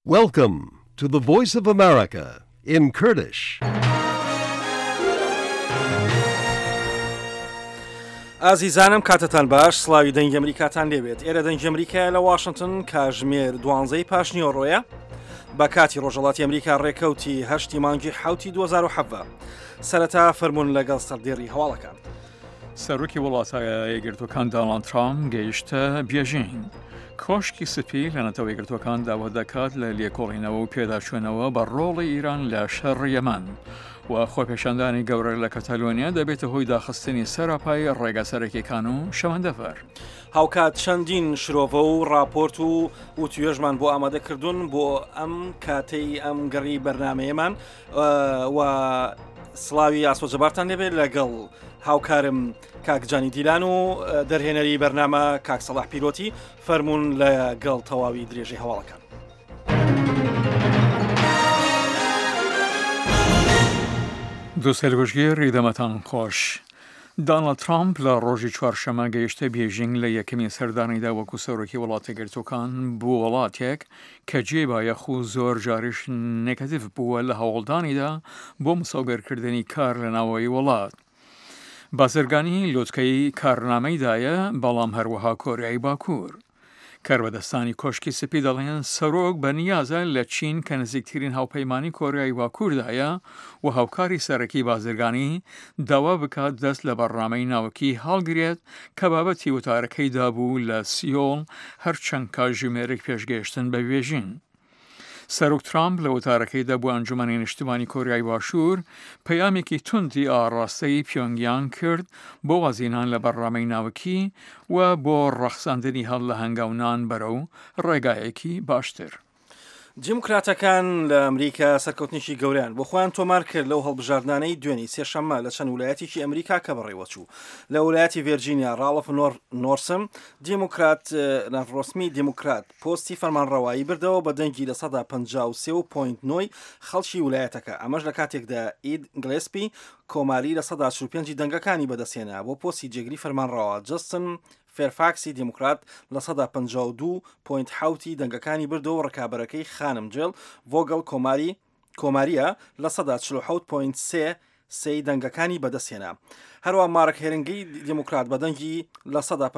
Welcome to the Voice of America in Kurdish. ئازیزانم کاتتان باش سڵاوی دەنگی ئەمریکاتان لێبێت ئێرە دەنگی ئەمریکا لە واشنگتن کاژمێر 12 پاش نیۆڕۆیە بە کاتی ڕۆژهەڵاتی ئەمریکا ڕێکەوتی هەشتی مانگی حوتی 2007 سەرەتا فەرموون لەگەڵ سەردێڕی هەواڵەکان. سەرۆکی وڵاتە یەکگرتوەکان دۆناڵد ترامپ گەیشتە بیێژین. کۆشکی سپی لە نەتەوە یەکگرتوەکان داوا دەکات لە لێکۆڵینەوە و پێداچوونەوە بە ڕۆڵی ئیران لە شەڕ یەمەن و خۆپێشاندانی گەورە لە کەتالۆنیا دەبێتە هۆی داخستنی سەرپای ڕێگە سەرەکیەکان و شەمەندەفەر. هاوکات چەندین شرۆڤە و راپۆرت و توێژمان بۆ ئامادەکردوون بۆ ئەم کاتەی ئەم گەڕی بەرنمەیەمان و سڵاوی ئاسۆجەبارتان لێبێت لەگەڵ هاوکارم کاکجانی دیلان و دەرهێنەری بەرنامە کاک سەڵاح پیرۆتی فەرموون لەگەڵ تەواوی درێژەی هەواڵەکان. دووسەربژگیر ڕیدەمەتان خۆش. دۆناڵد ترامپ لە ڕۆژی چوارشەمە گەیشتە بیێژینگ لە یەکەمین سەردانیدا وەکو سەرۆکی وڵاتە یەکگرتوەکان بوو وڵاتێک کە جێبایەخ و زۆر جاریش نێگەتیڤ بووە لە هەوڵدانیدا بۆ مسەوبێرکردنی کار لە ناوەوەی وڵات. بازرگانی لۆتکەی کارنامەیدایە بەڵام هەروەها کۆریای باکوور. کاربەدەستانی کۆشکی سپی دەڵێن سەرۆک بە نیازە لە چین کە نزیکترین هاوپەیمانی کۆریای باکووردایە و هاوکاری سەرەکی بازرگانی داوا بکات دەست لە بەڕامەی ناوەکی هەڵگرێت کە بابەتی وتارەکەی دابوو لە سیۆڵ هەرچەند کاتژمێرێک پێشگەیشتن بە بێژین. سەرۆک ترامپ لە وتارەکەیدا بۆ ئەنجومەنی نیشتیمانی کۆریای باشوور پەیامێکی توندی ئاڕاستەی پیۆنگیان کرد بۆ وازینان لە بەڕامەی ناوەکی و بۆ ڕەخساندنی هەڵ لە هەنگاونان بەرەو ڕێگایەکی باشتر. دیموکراتەکان لە ئەمریکا سەرکەوتنیشی گەوریان بۆ خۆیان تۆمار کرد لەو هەڵبژاردانەی دوێنی سێشەممە لە چەند ویلایەتێکی ئەمریکا کە بەڕێوەچوو. لە ویلایەتی ڤێرجینیا ڕالف نۆرسم دیموکرات ڕۆسمی دیموکرات پۆستی فەرمانڕەوایی بردەوە بە دەنگی لە 53.9 خەڵکی ویلایەتەکە. ئەمەش لە کاتێکدا ئید گلێسپی کۆماری لە 45 دەنگەکانی بەدەستێنا بۆ پۆستی جێگری فەرمانڕەوا. جەستن فێرفاکسی دیموکرات لە 52.7 دەنگەکانی بردەوە ڕکابەرەکەی خانم جێل ڤۆگەڵ کۆماریە لە 47.3 دەنگەکانی بەدەستێنا. هەروە مارک هێرنگی دیموکرات بە دەنگی لە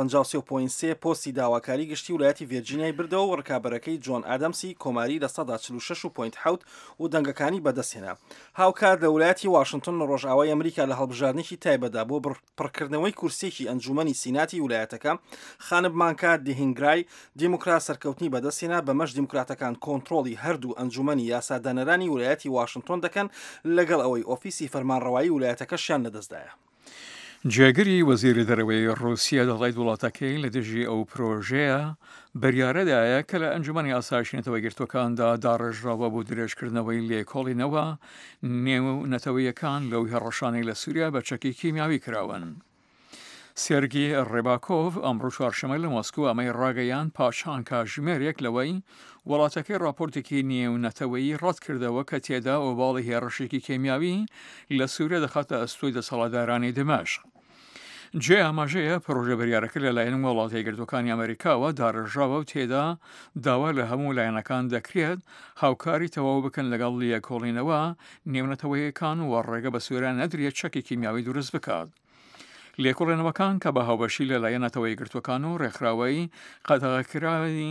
153.3 پۆستی داواکاری گشتی ویلایەتی ڤێرجینیای بردەوە و ڕکابەرەکەی جۆن ئادەمسی کۆماری لە 146.7 و دەنگەکانی بەدەستێنا. هاوکات لە ویلایەتی واشنگتن ڕۆژئاوای ئەمریکا لە هەڵبژاردنێکی تایبەتدا بۆ پڕکردنەوەی کورسێکی ئەنجومەنی سیناتی ویلایەتەکە خانم مانکا دیهینگرای دیموکرات سەرکەوتنی بەدەستێنا. بەمەش دیموکراتەکان کۆنتڕۆڵی هەردوو ئەنجومەنی یاسادانەرانی ویلایەتی واشنگتن دەکەن لەگەڵ ئەوەی ئۆفیسی فەرمانڕەوایی ویلایەتەکەشیان لەدەستدایە. جێگری وەزیری دەرەوەی ڕووسیا دەڵێت وڵاتەکەی لە دژی ئەو پرۆژەیە بەریارەدایە کە لە ئەنجومەنی ئاسایشی نەتەوە یەکگرتوەکاندا داڕێژراوە بۆ درێژکردنەوەی لێکۆڵینەوە نێو نەتەوەیەکان لەو هێڕەشانەی لە سووریا بە چەکی کیمیاوی کراون. سێرگی ڕێباکۆڤ ئەمڕۆ چوارشەمە لە مۆسکۆ ئەمەی ڕاگەیان پاشان کاژمێرێک لەوەی وڵاتەکەی راپۆرتێکی نێونەتەوەیی ڕەت کردەوە کە تێدا ئۆباڵی هێڕەشێکی کیمیاوی لە سووریا دەخاتە ئەستۆی دەسەڵاتدارانی دمەشق. جێ ئاماژەیە پرۆژە بەریارەکە لەلایەن وڵاتە یەکگرتوەکانی ئەمریکاوە داڕێژراوە و تێدا داوا لە هەموو لایەنەکان دەکرێت هاوکاری تەواو بکەن لەگەڵ لێکۆڵینەوە نێونەتەوەیەکان و ڕێگە بە سووریا نەدرێت چەکی کیمیاوی دروست بکات. لێکۆڵێنەوەکان کە بە هاوبەشی لەلایەن نەتەوە یەکگرتوەکان و ڕێکخراوەی قەدەغەکراوی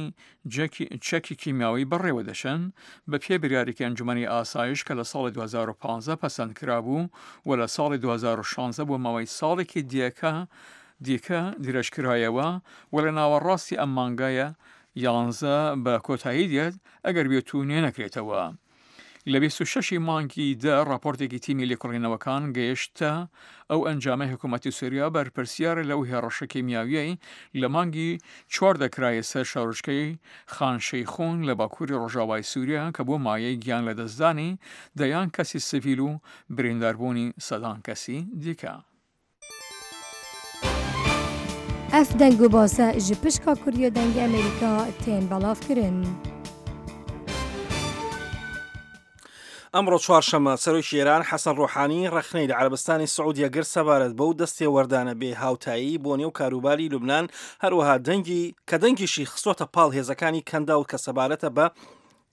چەکی کیمیاوی بەڕێوە دەشەن بە پێ بریارێکی ئەنجومەنی ئاسایش کە لە ساڵی 2015 پەسەند کرابوو و لە ساڵی 2016 بۆ ماوەی ساڵێکی دیکە درێژکرایەوە و لە ناوەڕاستی ئەم مانگایە 11 بە کۆتایی دێت ئەگەر بێتونێ نەکرێتەوە. لە 26 مانگی راپۆرتێکی تیمی لێکۆڵینەوەکان گەیشتە ئەو ئەنجامە حکوومەتی سووریا بەرپرسیارە لەو هێڕەشە کیمیاویەی لە مانگی 4 دەکرایە سەر شارۆچکەی خانشەیخۆن لە باکووری ڕۆژاوای سووریا کە بۆ مایەی گیان لە دەستدانی دەیان کەسی سڤیل و برینداربوونی سەدان کەسی دیکە. ئەف دەنگ و باسە ji pişka Kuriya dengê Amerîka tên belavkirin. ئەمڕۆ چوارشەمە سەرۆکی ئێران حەسەن ڕۆحانی ڕەخنەی لە عەرەبستانی سعودیە گەر سەبارەت بەو دەستێ وەردانە بێ هاوتایی بۆ نێو کاروباری لوبنان هەروەها دەنگیشی خستۆتە پاڵ هێزەکانی کەندا و کە سەبارەتە بە